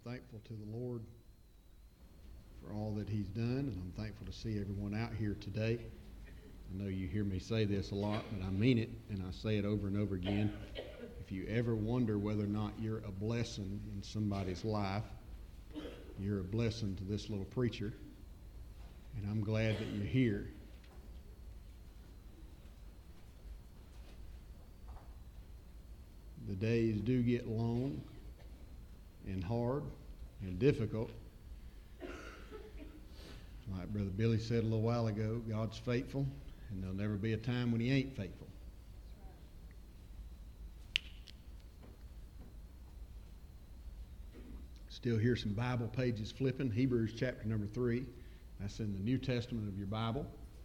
thankful to the Lord for all that He's done, and I'm thankful to see everyone out here today. I know you hear me say this a lot, but I mean it, and I say it over and over again. If you ever wonder whether or not you're a blessing in somebody's life, you're a blessing to this little preacher, and I'm glad that you're here. The days do get long and hard and difficult. Like Brother Billy said a little while ago, God's faithful, and there'll never be a time when He ain't faithful. Still hear some Bible pages flipping. Hebrews chapter number 3. That's in the New Testament of your Bible.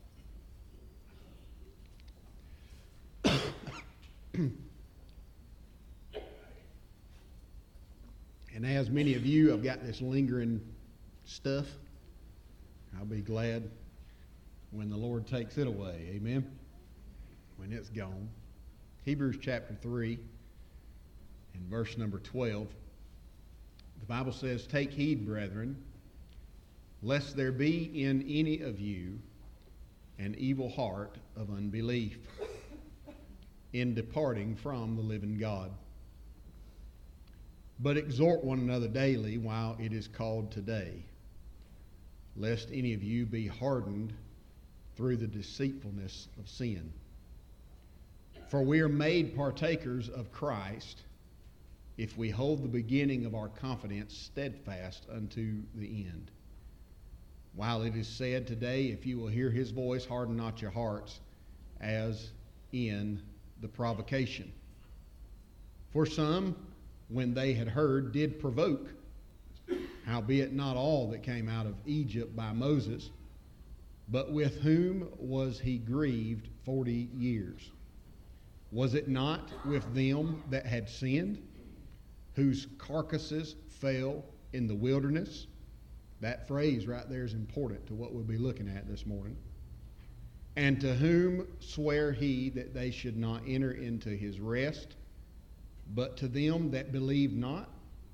And as many of you, I've got this lingering stuff. I'll be glad when the Lord takes it away. Amen? When it's gone. Hebrews chapter 3 and verse number 12. The Bible says, "Take heed, brethren, lest there be in any of you an evil heart of unbelief in departing from the living God. But exhort one another daily while it is called today, lest any of you be hardened through the deceitfulness of sin. For we are made partakers of Christ, if we hold the beginning of our confidence steadfast unto the end. While it is said today, if you will hear His voice, harden not your hearts, as in the provocation. For some, when they had heard, did provoke, howbeit not all that came out of Egypt by Moses, but with whom was he grieved 40 years? Was it not with them that had sinned, whose carcasses fell in the wilderness?" That phrase right there is important to what we'll be looking at this morning. "And to whom sware he that they should not enter into his rest, but to them that believe not?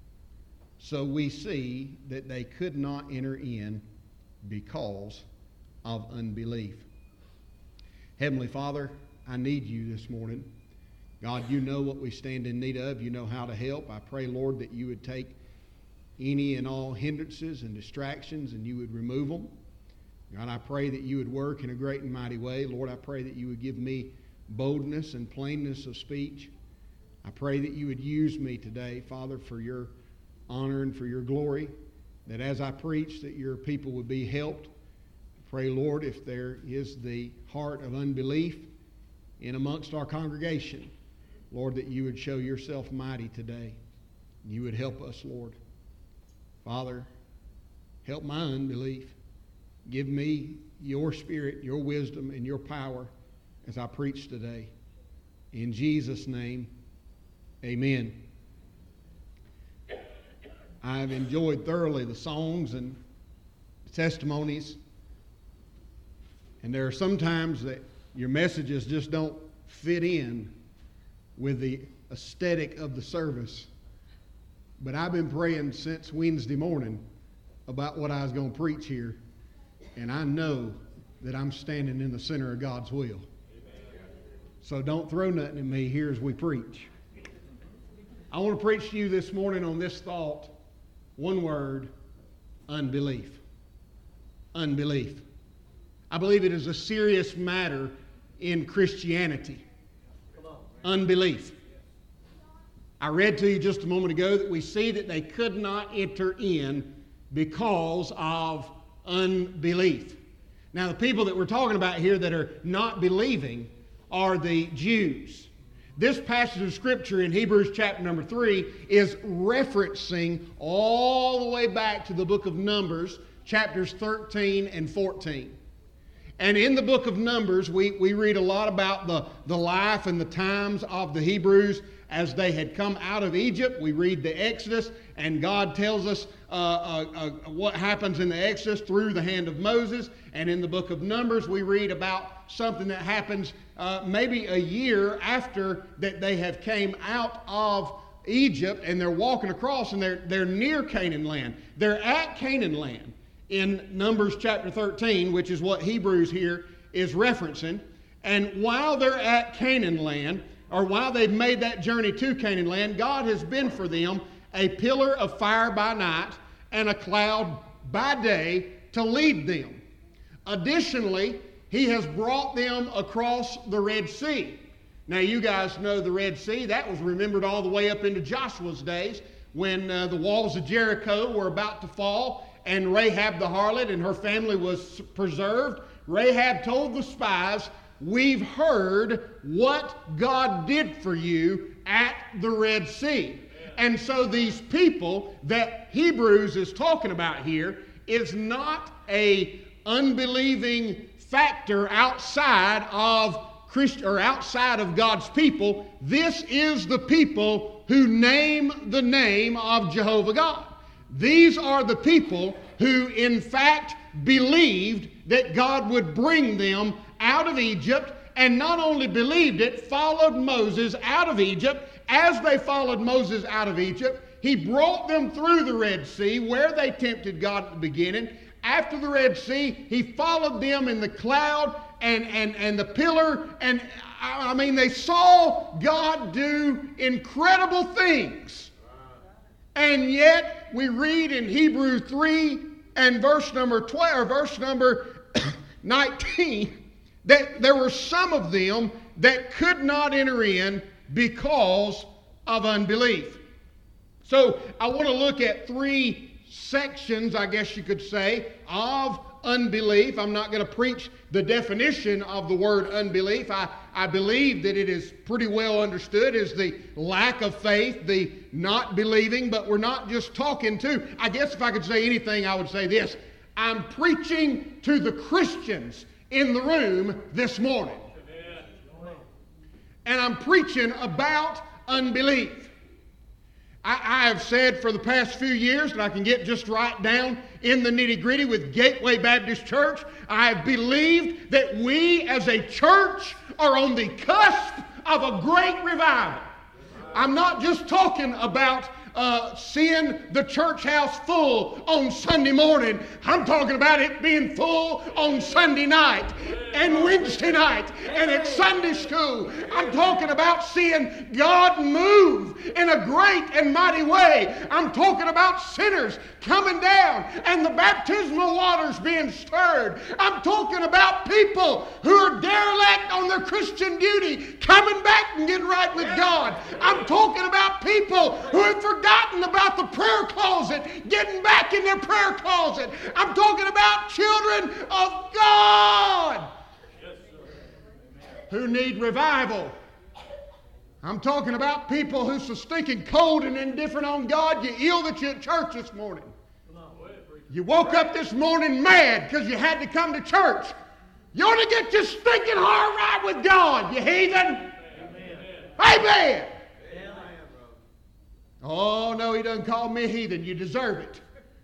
So we see that they could not enter in because of unbelief." Heavenly Father, I need you this morning. God, you know what we stand in need of. You know how to help. I pray, Lord, that you would take any and all hindrances and distractions and you would remove them. God, I pray that you would work in a great and mighty way. Lord, I pray that you would give me boldness and plainness of speech. I pray that you would use me today, Father, for your honor and for your glory, that as I preach, that your people would be helped. I pray, Lord, if there is the heart of unbelief in amongst our congregation, Lord, that you would show yourself mighty today. You would help us, Lord. Father, help my unbelief. Give me your spirit, your wisdom, and your power as I preach today. In Jesus' name, amen. I've enjoyed thoroughly the songs and the testimonies. And there are some times that your messages just don't fit in with the aesthetic of the service. But I've been praying since Wednesday morning about what I was going to preach here. And I know that I'm standing in the center of God's will. So don't throw nothing at me here as we preach. I want to preach to you this morning on this thought. One word: unbelief. Unbelief. I believe it is a serious matter in Christianity. Unbelief. I read to you just a moment ago that we see that they could not enter in because of unbelief. Now, the people that we're talking about here that are not believing are the Jews. This passage of Scripture in Hebrews chapter number 3 is referencing all the way back to the book of Numbers, chapters 13 and 14. And in the book of Numbers, we read a lot about the life and the times of the Hebrews as they had come out of Egypt. We read the Exodus, and God tells us what happens in the Exodus through the hand of Moses. And in the book of Numbers, we read about something that happens maybe a year after that they have came out of Egypt, and they're walking across, and they're near Canaan land. They're at Canaan land in Numbers chapter 13, which is what Hebrews here is referencing. And while they're at Canaan land, or while they've made that journey to Canaan land, God has been for them a pillar of fire by night and a cloud by day to lead them. Additionally, He has brought them across the Red Sea. Now, you guys know the Red Sea. That was remembered all the way up into Joshua's days when the walls of Jericho were about to fall and Rahab the harlot and her family was preserved. Rahab told the spies, "We've heard what God did for you at the Red Sea." And so these people that Hebrews is talking about here is not a unbelieving factor outside of outside of God's people. This is the people who name the name of Jehovah God. These are the people who in fact believed that God would bring them out of Egypt, and not only believed it, followed Moses out of Egypt. As they followed Moses out of Egypt, He brought them through the Red Sea where they tempted God at the beginning. After the Red Sea, He followed them in the cloud and the pillar, and I mean, they saw God do incredible things. And yet, we read in Hebrews 3 and verse number 19, that there were some of them that could not enter in because of unbelief. So I want to look at 3 sections, I guess you could say, of unbelief. I'm not going to preach the definition of the word unbelief. I believe that it is pretty well understood as the lack of faith, the not believing, but we're not just talking to. I guess if I could say anything, I would say this. I'm preaching to the Christians in the room this morning. And I'm preaching about unbelief. I have said for the past few years, and I can get just right down in the nitty-gritty with Gateway Baptist Church, I have believed that we as a church are on the cusp of a great revival. I'm not just talking about seeing the church house full on Sunday morning. I'm talking about it being full on Sunday night and Wednesday night and at Sunday school. I'm talking about seeing God move in a great and mighty way. I'm talking about sinners coming down and the baptismal waters being stirred. I'm talking about people who are derelict on their Christian duty coming back and getting right with God. I'm talking about people who have forgotten about the prayer closet, getting back in their prayer closet. I'm talking about children of God who need revival. I'm talking about people who's so stinking cold and indifferent on God, you're ill that you're at church this morning. You woke up this morning mad because you had to come to church. You ought to get your stinking heart right with God, you heathen. Amen. Oh, no, He doesn't call me a heathen. You deserve it.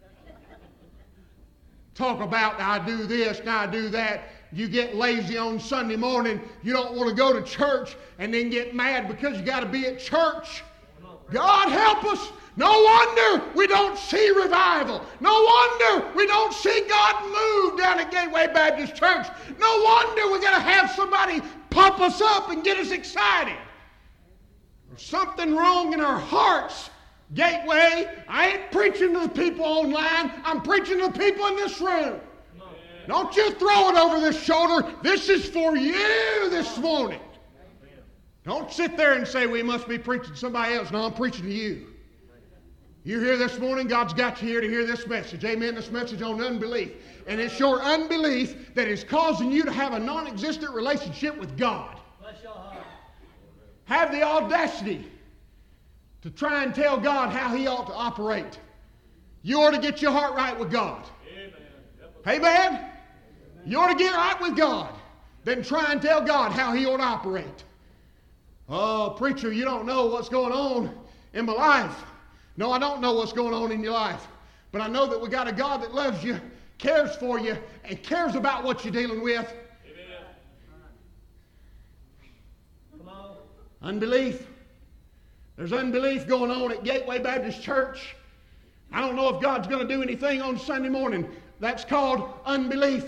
Talk about, I do this, now I do that. You get lazy on Sunday morning. You don't want to go to church and then get mad because you got to be at church. God help us. No wonder we don't see revival. No wonder we don't see God move down at Gateway Baptist Church. No wonder we got to have somebody pump us up and get us excited. There's something wrong in our hearts. Gateway, I ain't preaching to the people online. I'm preaching to the people in this room. Don't you throw it over this shoulder. This is for you this morning. Don't sit there and say, we must be preaching to somebody else. No, I'm preaching to you. You're here this morning. God's got you here to hear this message. Amen. This message on unbelief. And it's your unbelief that is causing you to have a non-existent relationship with God. Have the audacity to try and tell God how He ought to operate. You ought to get your heart right with God. Amen. You ought to get right with God. Then try and tell God how He ought to operate. Oh, preacher, you don't know what's going on in my life. No, I don't know what's going on in your life. But I know that we got a God that loves you, cares for you, and cares about what you're dealing with. Unbelief. There's unbelief going on at Gateway Baptist Church. I don't know if God's going to do anything on Sunday morning. That's called unbelief.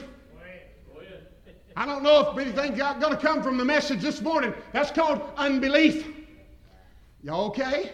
I don't know if anything's going to come from the message this morning. That's called unbelief. Y'all okay?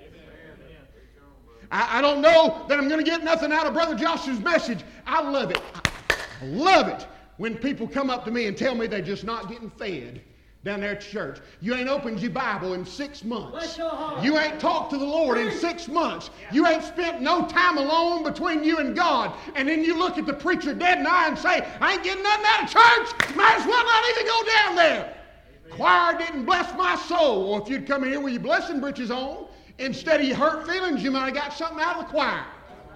I don't know that I'm going to get nothing out of Brother Joshua's message. I love it. I love it when people come up to me and tell me they're just not getting fed down there at church. You ain't opened your Bible in 6 months. You ain't talked to the Lord in 6 months. You ain't spent no time alone between you and God. And then you look at the preacher dead in the eye and say, I ain't getting nothing out of church. Might as well not even go down there. Choir didn't bless my soul. Or if you'd come in here with your blessing breeches on, instead of your hurt feelings, you might have got something out of the choir.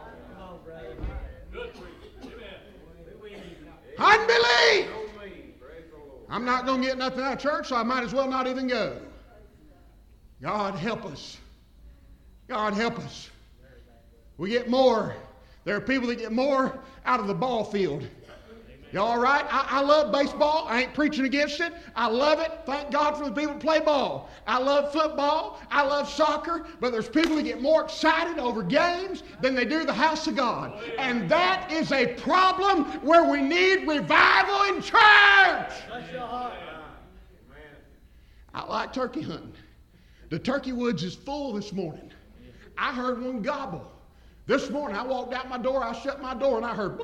Unbelief. I'm not going to get nothing out of church, so I might as well not even go. God help us. God help us. We get more. There are people that get more out of the ball field. You all right? I love baseball. I ain't preaching against it. I love it. Thank God for the people that play ball. I love football. I love soccer. But there's people that get more excited over games than they do the house of God. And that is a problem where we need revival in church. I like turkey hunting. The turkey woods is full this morning. I heard one gobble. This morning I walked out my door, I shut my door, and I heard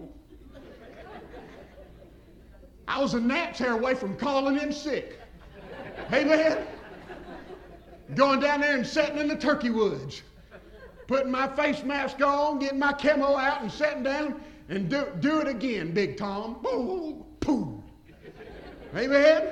I was a gnat's hair away from calling in sick. Amen? Going down there and sitting in the turkey woods. Putting my face mask on, getting my camo out and sitting down and do it again, Big Tom. Boo, poo. Amen?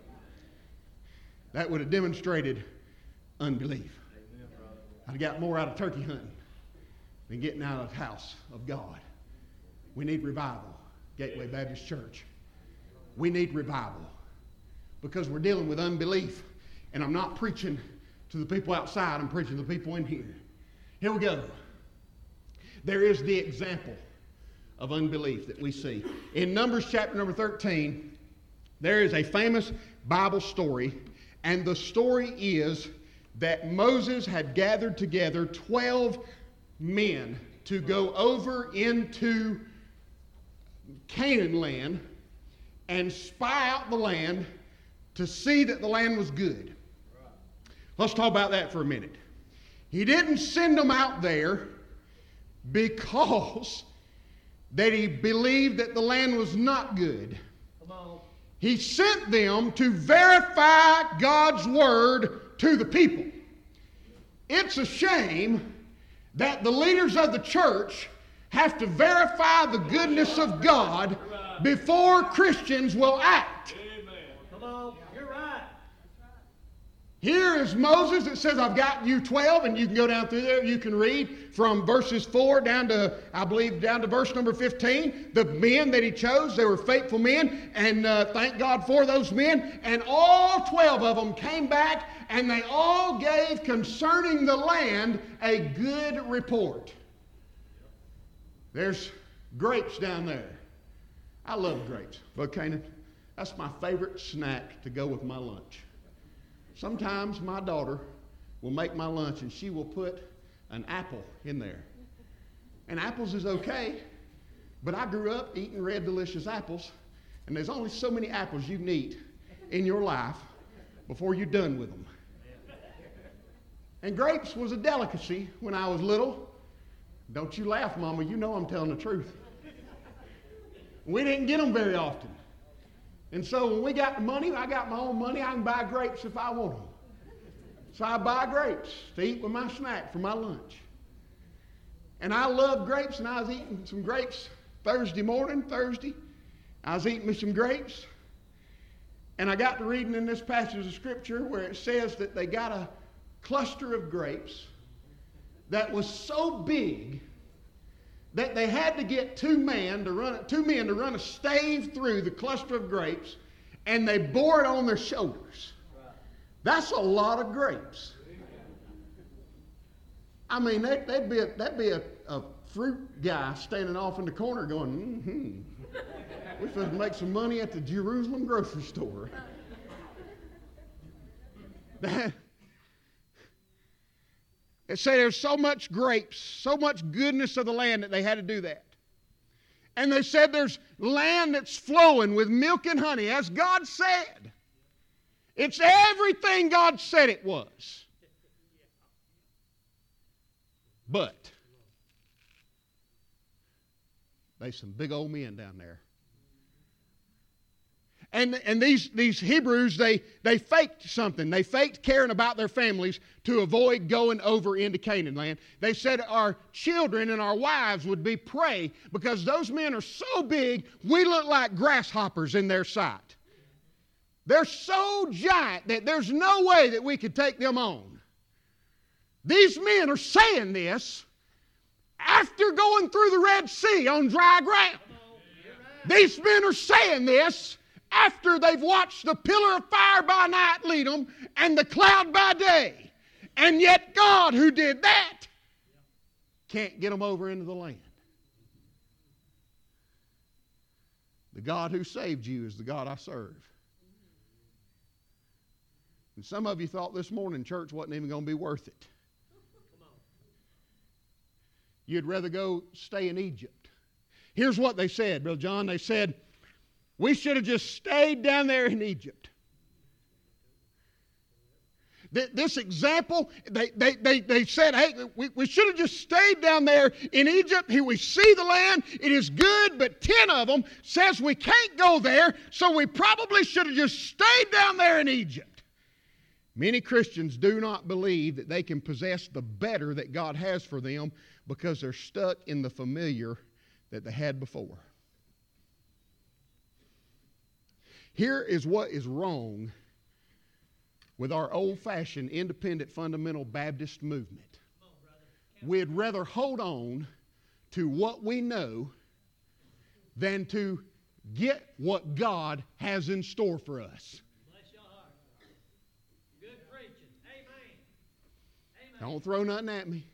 That would have demonstrated unbelief. I'd have got more out of turkey hunting than getting out of the house of God. We need revival, Gateway Baptist Church. We need revival because we're dealing with unbelief. And I'm not preaching to the people outside, I'm preaching to the people in here. Here we go. There is the example of unbelief that we see. In Numbers chapter number 13, there is a famous Bible story, and the story is that Moses had gathered together 12 men to go over into Canaan land and spy out the land to see that the land was good. Let's talk about that for a minute. He didn't send them out there because that he believed that the land was not good. He sent them to verify God's word to the people. It's a shame that the leaders of the church have to verify the goodness of God before Christians will act. Come on, you're right. Here is Moses that says, I've got you 12, and you can go down through there. You can read from verses 4 down to, I believe, down to verse number 15. The men that he chose, they were faithful men, and thank God for those men. And all 12 of them came back, and they all gave concerning the land a good report. There's grapes down there. I love grapes. Brother Canaan, that's my favorite snack to go with my lunch. Sometimes my daughter will make my lunch and she will put an apple in there. And apples is okay, but I grew up eating red delicious apples, and there's only so many apples you can eat in your life before you're done with them. And grapes was a delicacy when I was little. Don't you laugh, Mama, you know I'm telling the truth. We didn't get them very often. And so when we got the money, I got my own money, I can buy grapes if I want them. So I buy grapes to eat with my snack for my lunch. And I love grapes, and I was eating some grapes Thursday. I was eating me some grapes. And I got to reading in this passage of Scripture where it says that they got a cluster of grapes that was so big that they had to get two men to run a stave through the cluster of grapes, and they bore it on their shoulders. That's a lot of grapes. I mean, that'd be a fruit guy standing off in the corner going, we're supposed to make some money at the Jerusalem grocery store. It said there's so much grapes, so much goodness of the land that they had to do that. And they said there's land that's flowing with milk and honey, as God said. It's everything God said it was. But there's some big old men down there. And these Hebrews, they faked something. They faked caring about their families to avoid going over into Canaan land. They said our children and our wives would be prey because those men are so big, we look like grasshoppers in their sight. They're so giant that there's no way that we could take them on. These men are saying this after going through the Red Sea on dry ground. These men are saying this after they've watched the pillar of fire by night lead them and the cloud by day. And yet God, who did that, can't get them over into the land. The God who saved you is the God I serve. And some of you thought this morning church wasn't even going to be worth it. You'd rather go stay in Egypt. Here's what they said, Brother John. They said, we should have just stayed down there in Egypt. This example, they said, hey, we should have just stayed down there in Egypt. Here we see the land. It is good, but 10 of them says we can't go there, so we probably should have just stayed down there in Egypt. Many Christians do not believe that they can possess the better that God has for them because they're stuck in the familiar that they had before. Here is what is wrong with our old-fashioned independent fundamental Baptist movement. We'd rather hold on to what we know than to get what God has in store for us. Bless your heart. Good preaching. Amen. Amen. Don't throw nothing at me.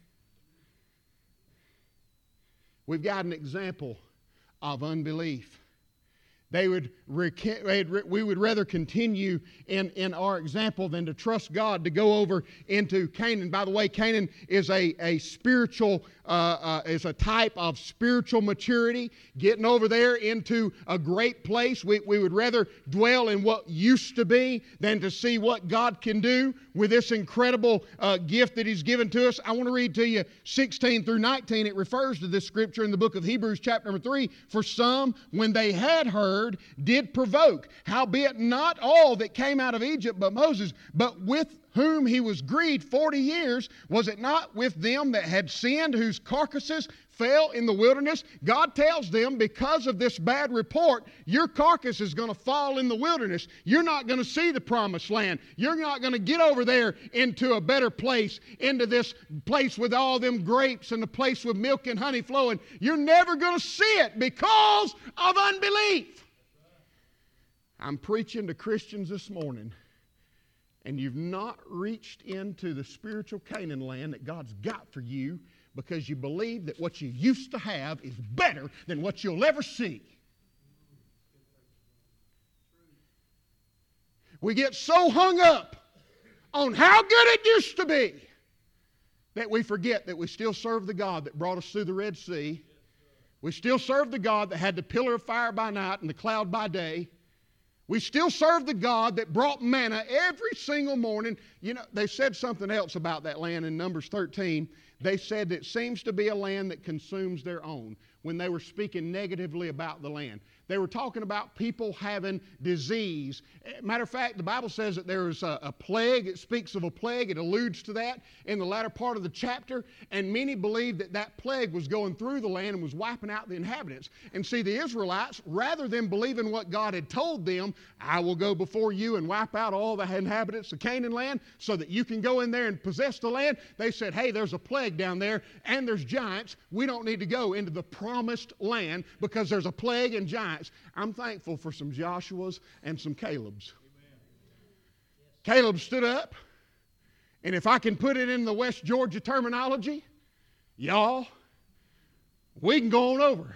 We've got an example of unbelief. We would rather continue in our example than to trust God to go over into Canaan. By the way, Canaan is a spiritual, is a type of spiritual maturity. Getting over there into a great place. We would rather dwell in what used to be than to see what God can do with this incredible gift that He's given to us. I want to read to you 16 through 19. It refers to this scripture in the book of Hebrews chapter number 3. For some, when they had heard, did provoke. Howbeit not all that came out of Egypt but Moses, but with whom he was grieved 40 years, was it not with them that had sinned, whose carcasses fell in the wilderness? God tells them, because of this bad report, your carcass is going to fall in the wilderness. You're not going to see the promised land. You're not going to get over there into a better place, into this place with all them grapes and the place with milk and honey flowing. You're never going to see it because of unbelief. I'm preaching to Christians this morning, and you've not reached into the spiritual Canaan land that God's got for you because you believe that what you used to have is better than what you'll ever see. We get so hung up on how good it used to be that we forget that we still serve the God that brought us through the Red Sea. We still serve the God that had the pillar of fire by night and the cloud by day. We still serve the God that brought manna every single morning. You know, they said something else about that land in Numbers 13. They said it seems to be a land that consumes their own when they were speaking negatively about the land. They were talking about people having disease. Matter of fact, the Bible says that there is a plague. It speaks of a plague. It alludes to that in the latter part of the chapter. And many believed that that plague was going through the land and was wiping out the inhabitants. And see, the Israelites, rather than believing what God had told them, I will go before you and wipe out all the inhabitants of Canaan land so that you can go in there and possess the land. They said, hey, there's a plague down there and there's giants. We don't need to go into the promised land because there's a plague and giants. I'm thankful for some Joshuas and some Calebs. Amen. Caleb stood up, and if I can put it in the West Georgia terminology, y'all, we can go on over.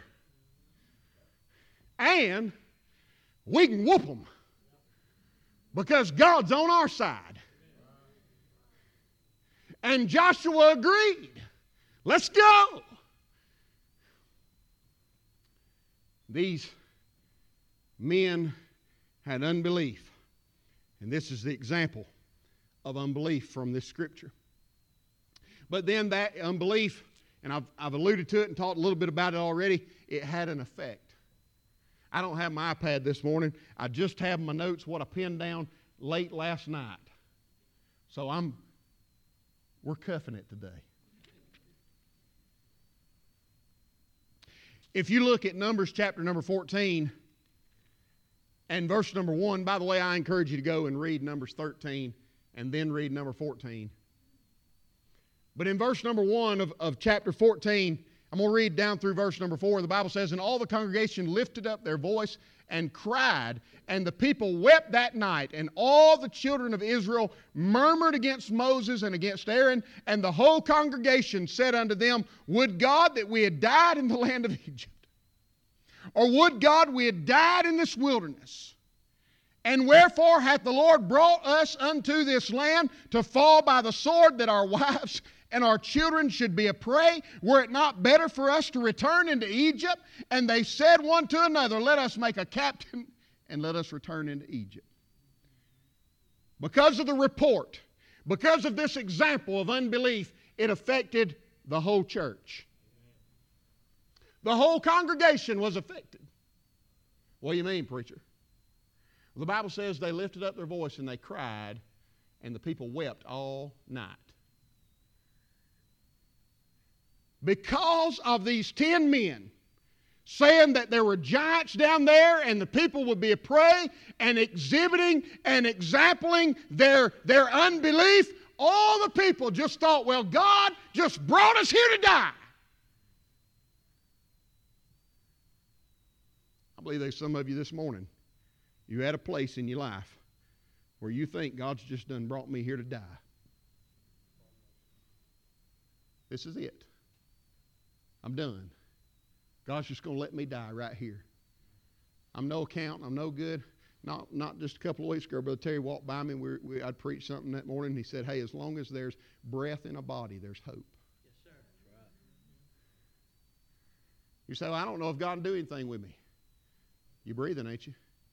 And we can whoop them because God's on our side. And Joshua agreed. Let's go. These men had unbelief. And this is the example of unbelief from this scripture. But then that unbelief, and I've alluded to it and talked a little bit about it already, it had an effect. I don't have my iPad this morning. I just have my notes, what I pinned down late last night. So we're cuffing it today. If you look at Numbers chapter number 14 and verse number 1, by the way, I encourage you to go and read Numbers 13 and then read number 14. But in verse number 1 of chapter 14, I'm going to read down through verse number 4. The Bible says, "And all the congregation lifted up their voice and cried, and the people wept that night. And all the children of Israel murmured against Moses and against Aaron. And the whole congregation said unto them, Would God that we had died in the land of Egypt, or would God we had died in this wilderness? And wherefore hath the Lord brought us unto this land to fall by the sword, that our wives and our children should be a prey? Were it not better for us to return into Egypt? And they said one to another, Let us make a captain, and let us return into Egypt." Because of the report, because of this example of unbelief, it affected the whole church. The whole congregation was affected. What do you mean, preacher? Well, the Bible says they lifted up their voice and they cried, and the people wept all night. Because of these 10 men saying that there were giants down there and the people would be a prey, and exhibiting and exempling their unbelief, all the people just thought, well, God just brought us here to die. I believe there's some of you this morning, you're at a place in your life where you think God's just done brought me here to die. This is it. I'm done. God's just going to let me die right here. I'm no account. I'm no good. Not just a couple of weeks ago, Brother Terry walked by me. I'd preached something that morning. And he said, "Hey, as long as there's breath in a body, there's hope." Yes, sir. That's right. You say, "Well, I don't know if God can do anything with me." You're breathing, ain't you?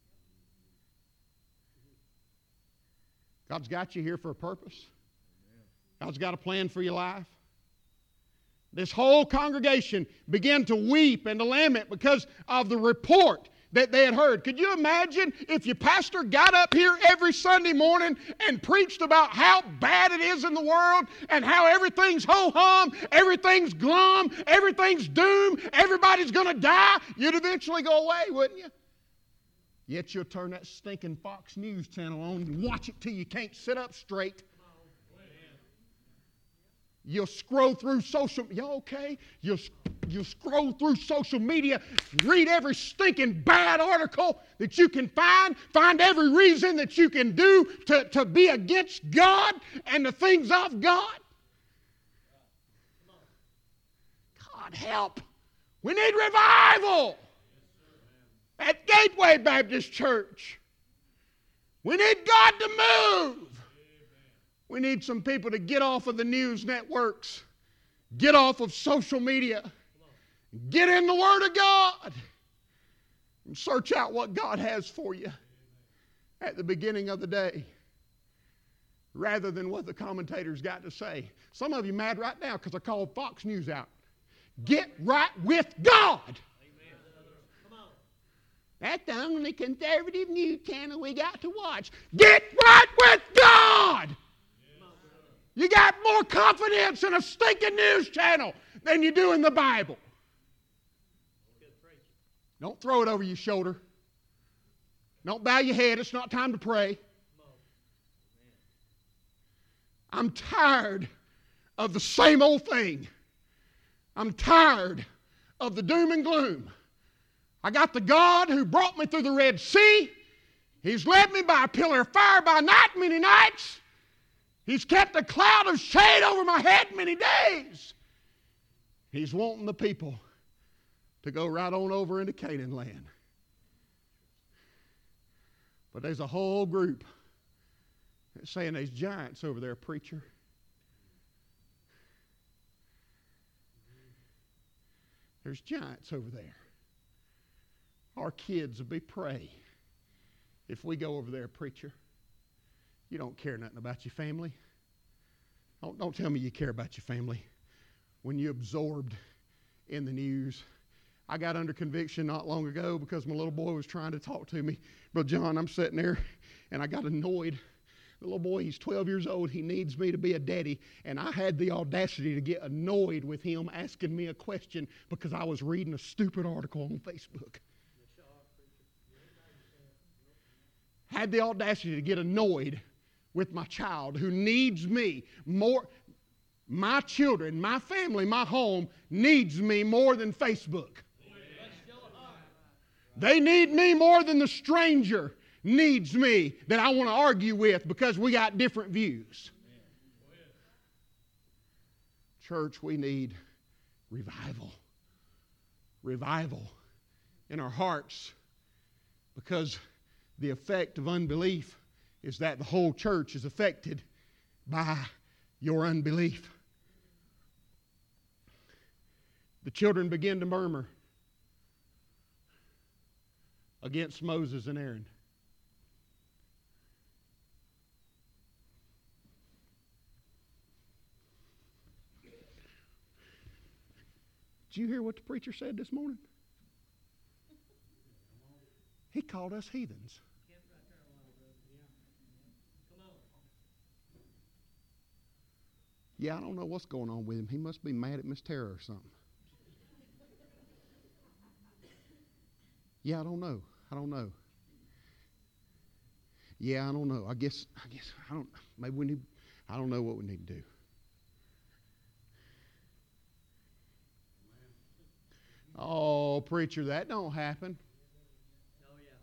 God's got you here for a purpose. God's got a plan for your life. This whole congregation began to weep and to lament because of the report that they had heard. Could you imagine if your pastor got up here every Sunday morning and preached about how bad it is in the world and how everything's ho-hum, everything's glum, everything's doom, everybody's going to die? You'd eventually go away, wouldn't you? Yet you'll turn that stinking Fox News channel on and watch it till you can't sit up straight. You'll scroll through social media. Y'all okay? You'll scroll through social media, read every stinking bad article that you can find every reason that you can do to be against God and the things of God. God help. We need revival at Gateway Baptist Church. We need God to move. We need some people to get off of the news networks, get off of social media, get in the Word of God, and search out what God has for you at the beginning of the day, rather than what the commentators got to say. Some of you mad right now because I called Fox News out. Get right with God. That's the only conservative news channel we got to watch. Get right with God. You got more confidence in a stinking news channel than you do in the Bible. Don't throw it over your shoulder. Don't bow your head. It's not time to pray. I'm tired of the same old thing. I'm tired of the doom and gloom. I got the God who brought me through the Red Sea. He's led me by a pillar of fire by night many nights. He's kept a cloud of shade over my head many days. He's wanting the people to go right on over into Canaan land. But there's a whole group that's saying there's giants over there, preacher. There's giants over there. Our kids will be prey if we go over there, preacher. You don't care nothing about your family. Don't tell me you care about your family when you're absorbed in the news. I got under conviction not long ago because my little boy was trying to talk to me. Brother John, I'm sitting there and I got annoyed. The little boy, he's 12 years old. He needs me to be a daddy. And I had the audacity to get annoyed with him asking me a question because I was reading a stupid article on Facebook. Had the audacity to get annoyed with my child who needs me more. My children, my family, my home needs me more than Facebook. They need me more than the stranger needs me that I want to argue with because we got different views. Church, we need revival. Revival in our hearts, because the effect of unbelief is that the whole church is affected by your unbelief. The children begin to murmur against Moses and Aaron. Did you hear what the preacher said this morning? He called us heathens. Yeah, I don't know what's going on with him. He must be mad at Miss Tara or something. Yeah, I don't know. Yeah, I don't know. I guess I don't. Maybe we need. I don't know what we need to do. Oh, preacher, that don't happen. Oh, yeah.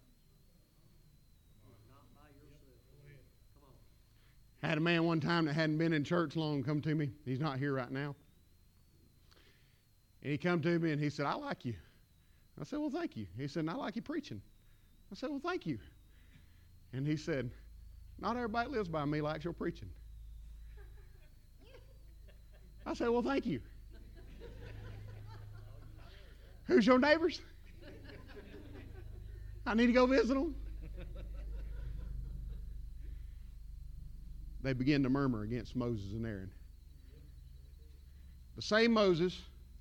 Not by yourself. Come on. Had a man one time that hadn't been in church long come to me. He's not here right now. And he come to me and he said, I like you. I said, well, thank you. He said, I like you preaching. I said, well, thank you. And he said, not everybody that lives by me likes your preaching. I said, well, thank you. Who's your neighbors? I need to go visit them. They begin to murmur against Moses and Aaron. The same Moses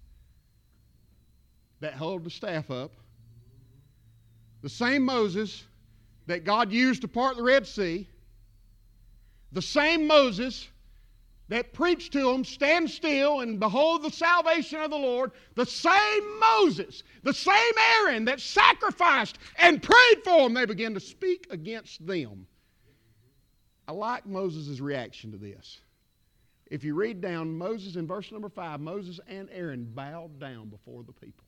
that held the staff up, the same Moses that God used to part the Red Sea, the same Moses that preached to them, stand still and behold the salvation of the Lord, the same Moses, the same Aaron that sacrificed and prayed for them, they begin to speak against them. I like Moses' reaction to this. If you read down Moses in verse number 5, Moses and Aaron bowed down before the people.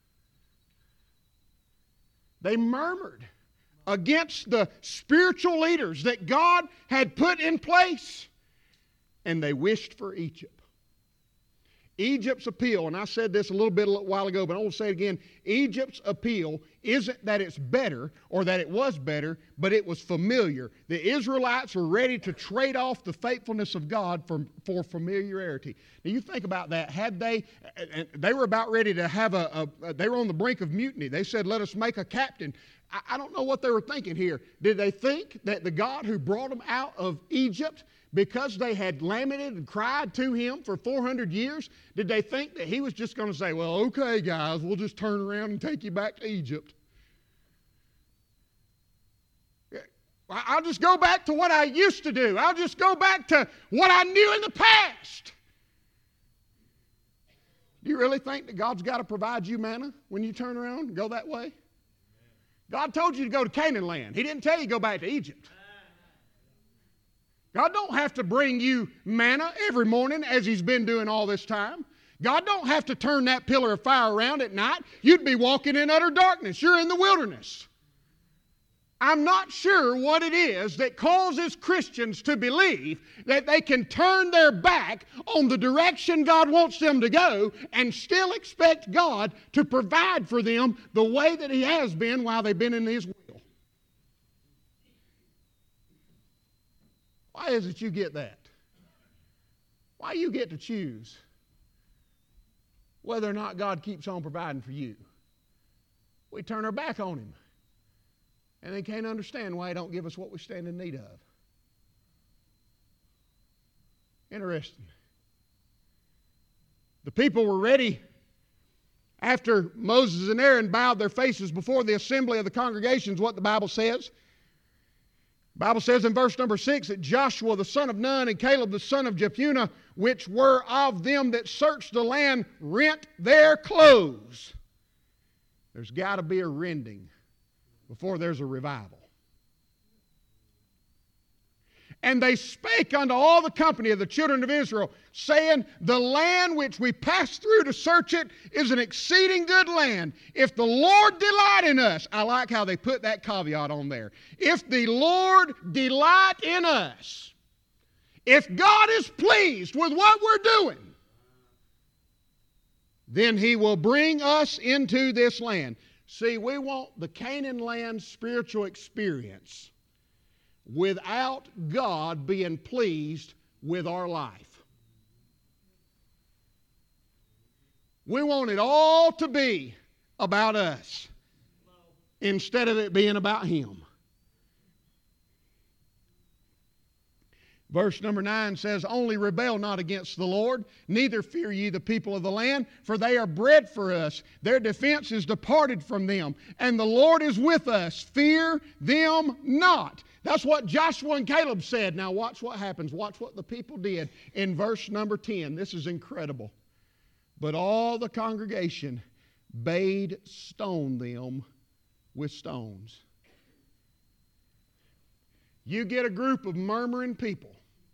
They murmured against the spiritual leaders that God had put in place. And they wished for Egypt. Egypt's appeal, and I said this a little while ago, but I want to say it again. Egypt's appeal isn't that it's better or that it was better, but it was familiar. The Israelites were ready to trade off the faithfulness of God for familiarity. Now you think about that. Had they were about ready to have they were on the brink of mutiny. They said, let us make a captain. I don't know what they were thinking here. Did they think that the God who brought them out of Egypt, because they had lamented and cried to him for 400 years, did they think that he was just going to say, well, okay, guys, we'll just turn around and take you back to Egypt? I'll just go back to what I used to do. I'll just go back to what I knew in the past. Do you really think that God's got to provide you manna when you turn around and go that way? God told you to go to Canaan land. He didn't tell you to go back to Egypt. God don't have to bring you manna every morning as he's been doing all this time. God don't have to turn that pillar of fire around at night. You'd be walking in utter darkness. You're in the wilderness. I'm not sure what it is that causes Christians to believe that they can turn their back on the direction God wants them to go and still expect God to provide for them the way that he has been while they've been in his will. Why is it you get that? Why you get to choose whether or not God keeps on providing for you. We turn our back on Him. And they can't understand why He don't give us what we stand in need of. Interesting. The people were ready after Moses and Aaron bowed their faces before the assembly of the congregations, what the Bible says. The Bible says in verse number 6 that Joshua the son of Nun and Caleb the son of Jephunneh, which were of them that searched the land, rent their clothes. There's got to be a rending before there's a revival. And they spake unto all the company of the children of Israel, saying, the land which we passed through to search it is an exceeding good land. If the Lord delight in us, I like how they put that caveat on there. If the Lord delight in us, if God is pleased with what we're doing, then He will bring us into this land. See, we want the Canaan land spiritual experience without God being pleased with our life. We want it all to be about us instead of it being about Him. Verse number 9 says, only rebel not against the Lord, neither fear ye the people of the land, for they are bread for us. Their defense is departed from them, and the Lord is with us. Fear them not. That's what Joshua and Caleb said. Now watch what happens. Watch what the people did in verse number 10. This is incredible. But all the congregation bade stone them with stones. You get a group of murmuring people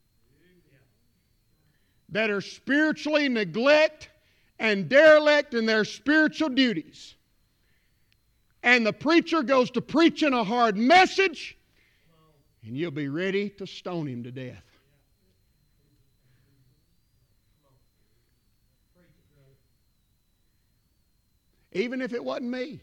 that are spiritually neglect and derelict in their spiritual duties. And the preacher goes to preaching a hard message, and you'll be ready to stone him to death. Even if it wasn't me.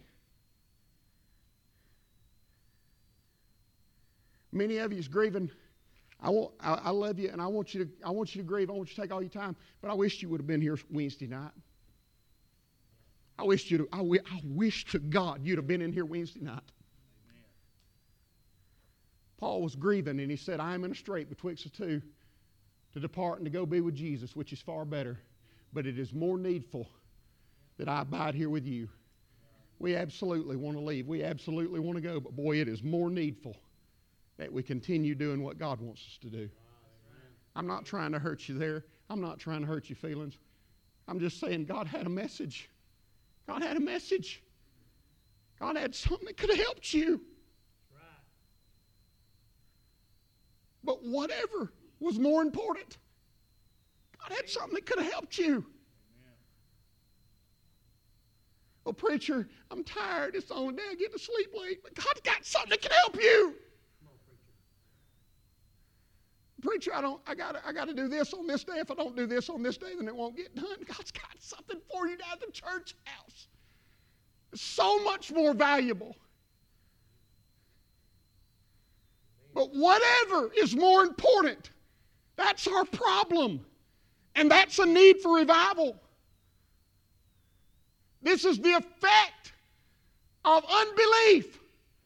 Many of you is grieving. I love you, and I want you to grieve. I want you to take all your time. But I wish you would have been here Wednesday night. I wish to God you'd have been in here Wednesday night. Amen. Paul was grieving, and he said, I am in a strait betwixt the two, to depart and to go be with Jesus, which is far better. But it is more needful that I abide here with you. We absolutely want to leave. We absolutely want to go. But boy, it is more needful that we continue doing what God wants us to do. I'm not trying to hurt you there. I'm not trying to hurt your feelings. I'm just saying God had a message. God had a message. God had something that could have helped you. But whatever was more important, God had something that could have helped you. Well, preacher, I'm tired. It's the only day I get to sleep late. But God's got something that can help you. Preacher, I got to do this on this day. If I don't do this on this day, then it won't get done. God's got something for you down at the church house. It's so much more valuable. But whatever is more important, that's our problem. And that's a need for revival. This is the effect of unbelief.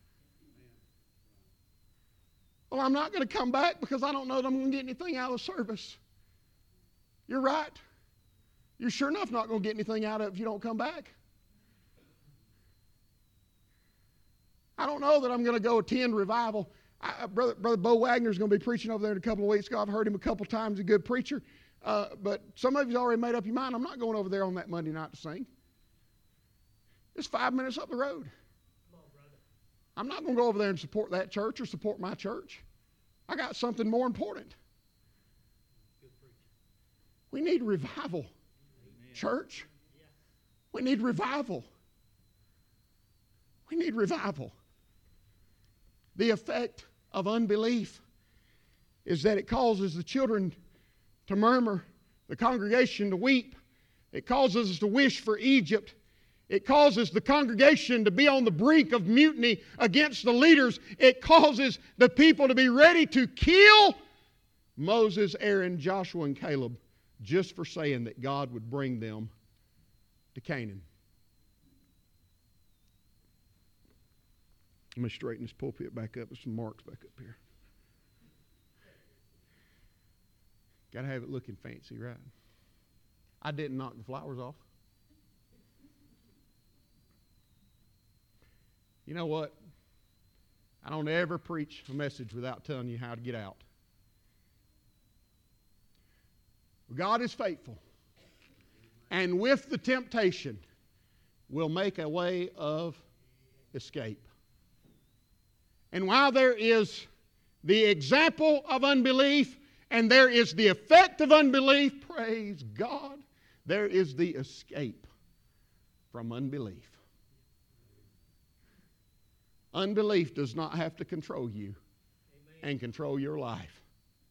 Well, I'm not going to come back because I don't know that I'm going to get anything out of the service. You're right. You're sure enough not going to get anything out of it if you don't come back. I don't know that I'm going to go attend revival. Brother Bo Wagner's going to be preaching over there in a couple of weeks ago. I've heard him a couple of times. He's a good preacher. But some of you's already made up your mind. I'm not going over there on that Monday night to sing. It's 5 minutes up the road. Come on, brother. I'm not going to go over there and support that church or support my church. I got something more important. Good preacher. We need revival, amen. Church. Yeah. We need revival. We need revival. The effect of unbelief is that it causes the children to murmur, the congregation to weep. It causes us to wish for Egypt. It causes the congregation to be on the brink of mutiny against the leaders. It causes the people to be ready to kill Moses, Aaron, Joshua, and Caleb just for saying that God would bring them to Canaan. Let me straighten this pulpit back up. There's some marks back up here. Got to have it looking fancy, right? I didn't knock the flowers off. You know what? I don't ever preach a message without telling you how to get out. God is faithful. And with the temptation, will make a way of escape. And while there is the example of unbelief and there is the effect of unbelief, praise God, there is the escape from unbelief. Unbelief does not have to control you and control your life.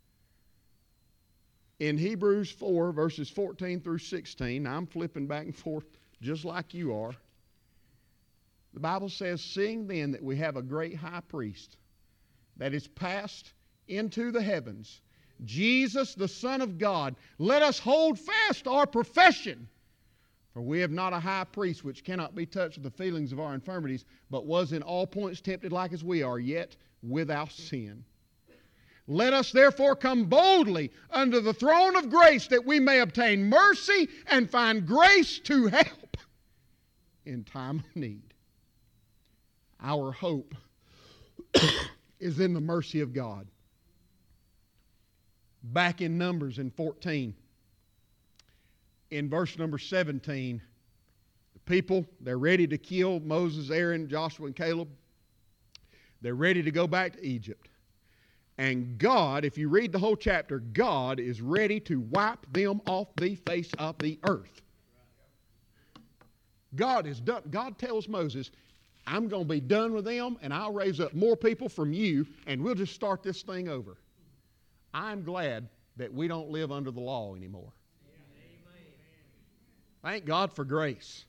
In Hebrews 4, verses 14 through 16, I'm flipping back and forth just like you are. The Bible says, seeing then that we have a great high priest that is passed into the heavens, Jesus the Son of God, let us hold fast our profession. For we have not a high priest which cannot be touched with the feelings of our infirmities, but was in all points tempted like as we are, yet without sin. Let us therefore come boldly under the throne of grace, that we may obtain mercy and find grace to help in time of need. Our hope is in the mercy of God. Back in Numbers in 14, in verse number 17, the people, they're ready to kill Moses, Aaron, Joshua, and Caleb. They're ready to go back to Egypt. And God, if you read the whole chapter, God is ready to wipe them off the face of the earth. God is done. God tells Moses, I'm going to be done with them, and I'll raise up more people from you, and we'll just start this thing over. I'm glad that we don't live under the law anymore. Thank God for grace.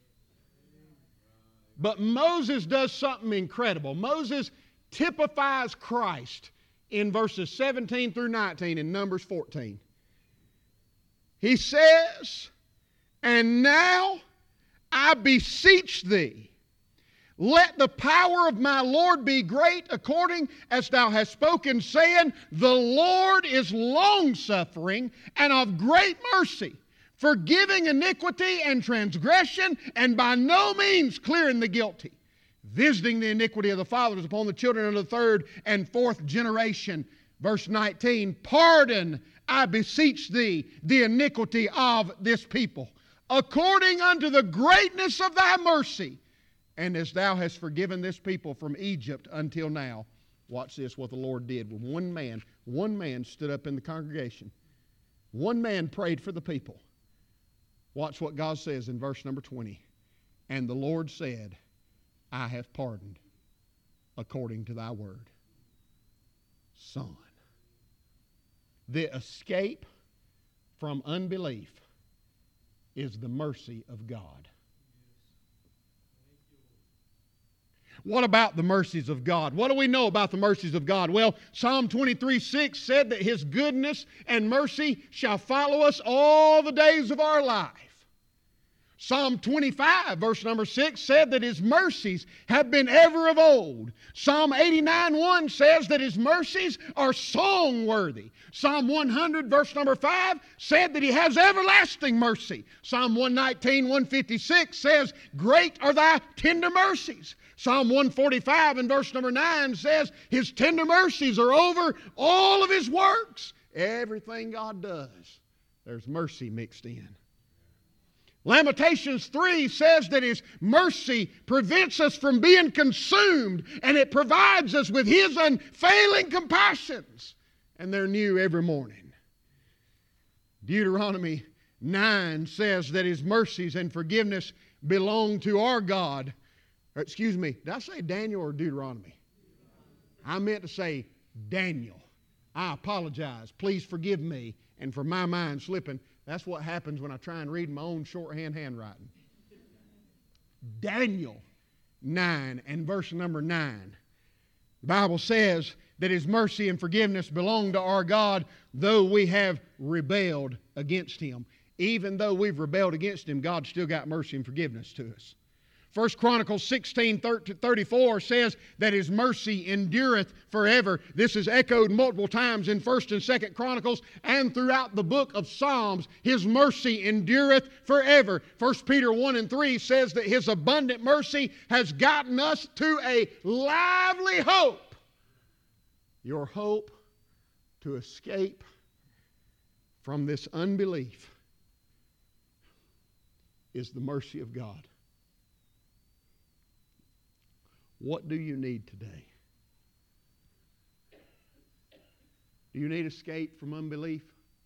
But Moses does something incredible. Moses typifies Christ in verses 17 through 19 in Numbers 14. He says, and now I beseech thee, let the power of my Lord be great, according as thou hast spoken, saying, the Lord is longsuffering and of great mercy, forgiving iniquity and transgression, and by no means clearing the guilty, visiting the iniquity of the fathers upon the children of the third and fourth generation. Verse 19, pardon, I beseech thee, the iniquity of this people, according unto the greatness of thy mercy, and as thou hast forgiven this people from Egypt until now. Watch this, what the Lord did. When one man stood up in the congregation. One man prayed for the people. Watch what God says in verse number 20. And the Lord said, I have pardoned according to thy word. Son. The escape from unbelief is the mercy of God. What about the mercies of God? What do we know about the mercies of God? Well, Psalm 23:6 said that His goodness and mercy shall follow us all the days of our life. Psalm 25, verse number 6 said that His mercies have been ever of old. Psalm 89:1 says that His mercies are song-worthy. Psalm 100, verse number 5 said that He has everlasting mercy. Psalm 119:156 says, great are thy tender mercies. Psalm 145 and verse number 9 says, His tender mercies are over all of His works. Everything God does, there's mercy mixed in. Lamentations 3 says that His mercy prevents us from being consumed, and it provides us with His unfailing compassions, and they're new every morning. Deuteronomy 9 says that His mercies and forgiveness belong to our God. Excuse me, did I say Daniel or Deuteronomy? I meant to say Daniel. I apologize. Please forgive me and for my mind slipping. That's what happens when I try and read my own shorthand handwriting. Daniel 9 and verse number 9. The Bible says that His mercy and forgiveness belong to our God, though we have rebelled against Him. Even though we've rebelled against Him, God still got mercy and forgiveness to us. 1 Chronicles 16:34 says that His mercy endureth forever. This is echoed multiple times in 1 and 2 Chronicles and throughout the book of Psalms. His mercy endureth forever. 1 Peter 1 and 3 says that His abundant mercy has gotten us to a lively hope. Your hope to escape from this unbelief is the mercy of God. What do you need today? Do you need escape from unbelief?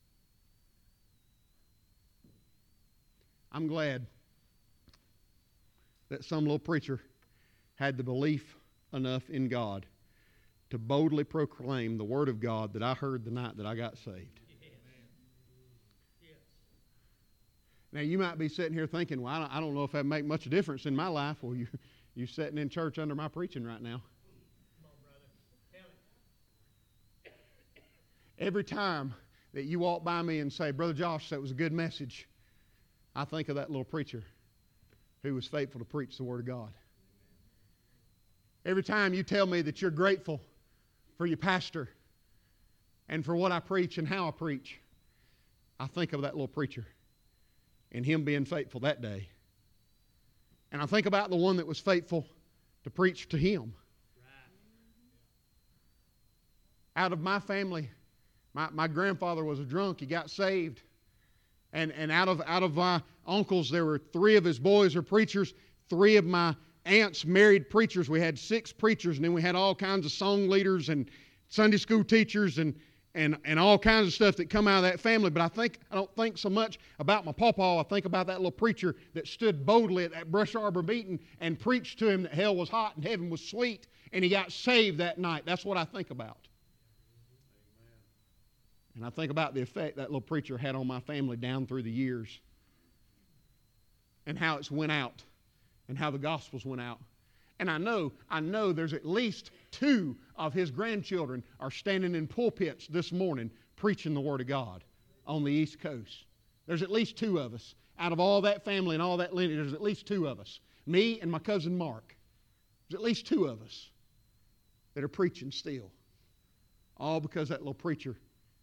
I'm glad that some little preacher had the belief enough in God to boldly proclaim the Word of God that I heard the night that I got saved. Now, you might be sitting here thinking, well, I don't know if that make much difference in my life. Well, you sitting in church under my preaching right now. Come on, brother. Tell it. Every time that you walk by me and say, Brother Josh, that was a good message, I think of that little preacher who was faithful to preach the Word of God. Every time you tell me that you're grateful for your pastor and for what I preach and how I preach, I think of that little preacher and him being faithful that day. And I think about the one that was faithful to preach to him. Right. Out of my family, my grandfather was a drunk. He got saved. And out of my uncles, there were 3 of his boys are preachers. 3 of my aunts married preachers. We had 6 preachers, and then we had all kinds of song leaders and Sunday school teachers and all kinds of stuff that come out of that family. But I don't think so much about my pawpaw. I think about that little preacher that stood boldly at that Brush Arbor meeting and preached to him that hell was hot and heaven was sweet, and he got saved that night. That's what I think about. And I think about the effect that little preacher had on my family down through the years, and how it's went out, and how the gospels went out. And I know there's at least 2 of his grandchildren are standing in pulpits this morning preaching the Word of God on the East Coast. There's at least 2 of us. Out of all that family and all that lineage, there's at least 2 of us. Me and my cousin Mark. There's at least 2 of us that are preaching still. All because that little preacher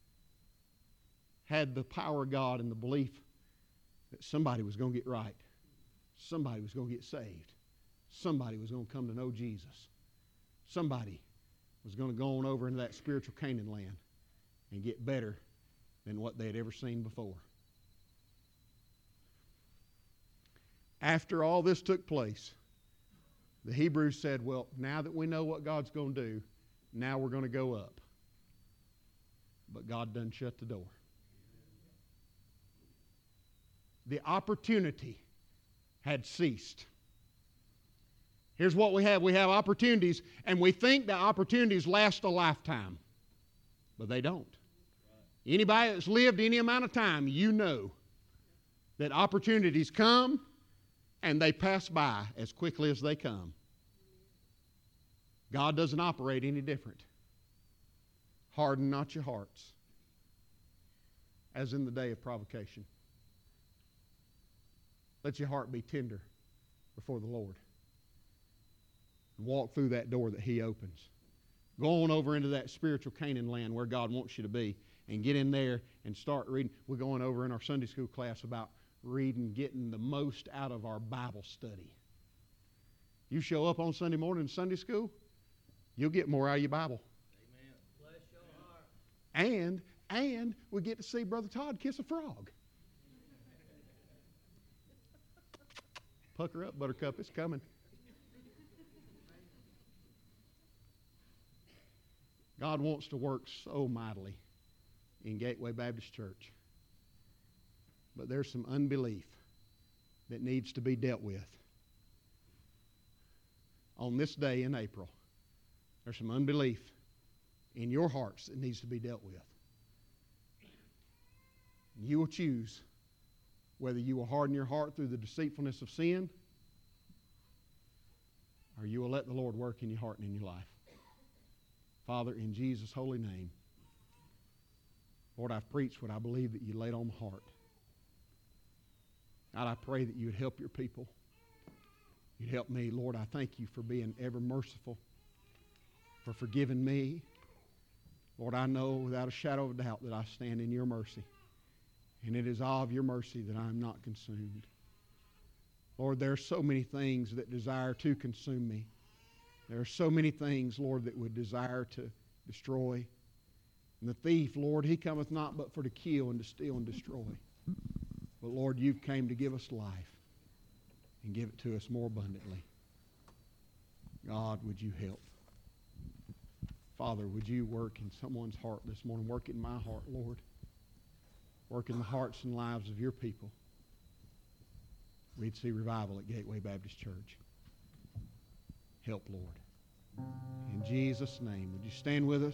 had the power of God and the belief that somebody was going to get right. Somebody was going to get saved. Somebody was going to come to know Jesus. Somebody was going to go on over into that spiritual Canaan land and get better than what they had ever seen before. After all this took place, the Hebrews said, well, now that we know what God's going to do, now we're going to go up. But God done shut the door. The opportunity had ceased. Here's what we have. We have opportunities, and we think that opportunities last a lifetime. But they don't. Anybody that's lived any amount of time, you know that opportunities come and they pass by as quickly as they come. God doesn't operate any different. Harden not your hearts, as in the day of provocation. Let your heart be tender before the Lord. Walk through that door that He opens. Go on over into that spiritual Canaan land where God wants you to be, and get in there and start reading. We're going over in our Sunday school class about reading, getting the most out of our Bible study. You show up on Sunday morning in Sunday school, you'll get more out of your Bible. Amen. Bless your heart. And we get to see Brother Todd kiss a frog. Pucker up, Buttercup, it's coming. God wants to work so mightily in Gateway Baptist Church. But there's some unbelief that needs to be dealt with. On this day in April, there's some unbelief in your hearts that needs to be dealt with. You will choose whether you will harden your heart through the deceitfulness of sin, or you will let the Lord work in your heart and in your life. Father, in Jesus' holy name, Lord, I've preached what I believe that you laid on my heart. God, I pray that you would help your people. You'd help me. Lord, I thank you for being ever merciful, for forgiving me. Lord, I know without a shadow of a doubt that I stand in your mercy. And it is of your mercy that I am not consumed. Lord, there are so many things that desire to consume me. There are so many things, Lord, that would desire to destroy. And the thief, Lord, he cometh not but for to kill and to steal and destroy. But Lord, you've came to give us life and give it to us more abundantly. God, would you help? Father, would you work in someone's heart this morning? Work in my heart, Lord. Work in the hearts and lives of your people. We'd see revival at Gateway Baptist Church. Help, Lord. In Jesus' name, would you stand with us?